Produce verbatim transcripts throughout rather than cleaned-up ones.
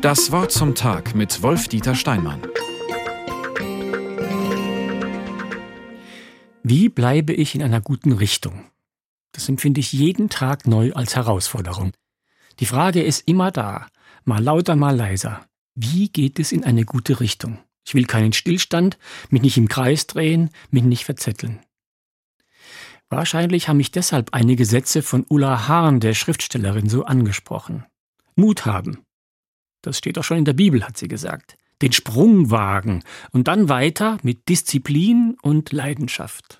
Das Wort zum Tag mit Wolf-Dieter Steinmann. Wie bleibe ich in einer guten Richtung? Das empfinde ich jeden Tag neu als Herausforderung. Die Frage ist immer da, mal lauter, mal leiser. Wie geht es in eine gute Richtung? Ich will keinen Stillstand, mich nicht im Kreis drehen, mich nicht verzetteln. Wahrscheinlich haben mich deshalb einige Sätze von Ulla Hahn, der Schriftstellerin, so angesprochen. Mut haben. Das steht auch schon in der Bibel, hat sie gesagt. Den Sprung wagen und dann weiter mit Disziplin und Leidenschaft.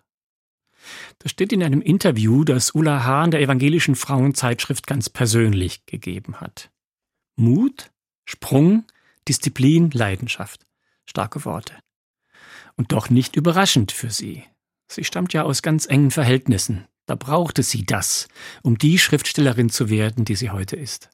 Das steht in einem Interview, das Ulla Hahn der Evangelischen Frauenzeitschrift ganz persönlich gegeben hat. Mut, Sprung, Disziplin, Leidenschaft. Starke Worte. Und doch nicht überraschend für sie. Sie stammt ja aus ganz engen Verhältnissen. Da brauchte sie das, um die Schriftstellerin zu werden, die sie heute ist.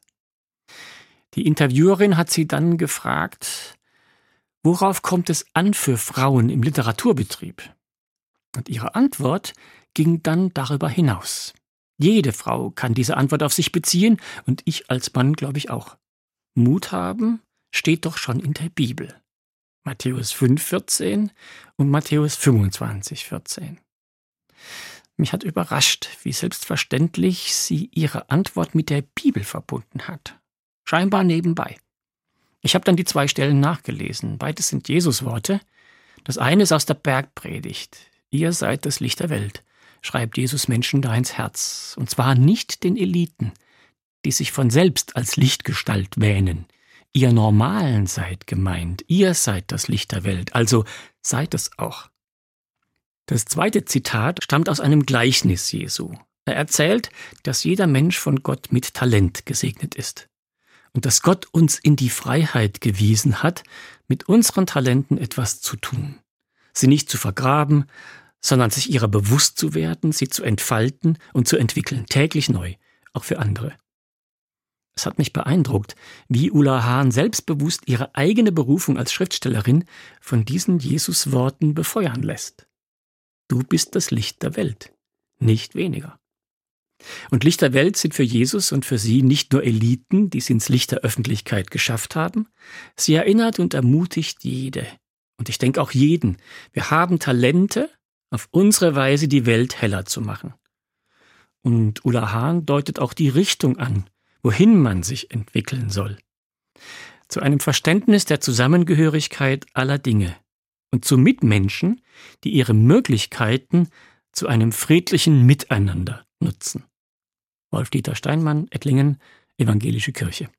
Die Interviewerin hat sie dann gefragt, worauf kommt es an für Frauen im Literaturbetrieb? Und ihre Antwort ging dann darüber hinaus. Jede Frau kann diese Antwort auf sich beziehen und ich als Mann glaube ich auch. Mut haben steht doch schon in der Bibel. Matthäus fünf, vierzehn und Matthäus fünfundzwanzig, vierzehn. Mich hat überrascht, wie selbstverständlich sie ihre Antwort mit der Bibel verbunden hat. Scheinbar nebenbei. Ich habe dann die zwei Stellen nachgelesen. Beides sind Jesus-Worte. Das eine ist aus der Bergpredigt. Ihr seid das Licht der Welt, schreibt Jesus Menschen da ins Herz. Und zwar nicht den Eliten, die sich von selbst als Lichtgestalt wähnen. Ihr Normalen seid gemeint. Ihr seid das Licht der Welt, also seid es auch. Das zweite Zitat stammt aus einem Gleichnis Jesu. Er erzählt, dass jeder Mensch von Gott mit Talent gesegnet ist. Und dass Gott uns in die Freiheit gewiesen hat, mit unseren Talenten etwas zu tun. Sie nicht zu vergraben, sondern sich ihrer bewusst zu werden, sie zu entfalten und zu entwickeln, täglich neu, auch für andere. Es hat mich beeindruckt, wie Ulla Hahn selbstbewusst ihre eigene Berufung als Schriftstellerin von diesen Jesus-Worten befeuern lässt. Du bist das Licht der Welt, nicht weniger. Und Licht der Welt sind für Jesus und für sie nicht nur Eliten, die es ins Licht der Öffentlichkeit geschafft haben. Sie erinnert und ermutigt jede. Und ich denke auch jeden. Wir haben Talente, auf unsere Weise die Welt heller zu machen. Und Ulla Hahn deutet auch die Richtung an, wohin man sich entwickeln soll. Zu einem Verständnis der Zusammengehörigkeit aller Dinge und zu Mitmenschen, die ihre Möglichkeiten zu einem friedlichen Miteinander nutzen. Wolf-Dieter Steinmann, Ettlingen, Evangelische Kirche.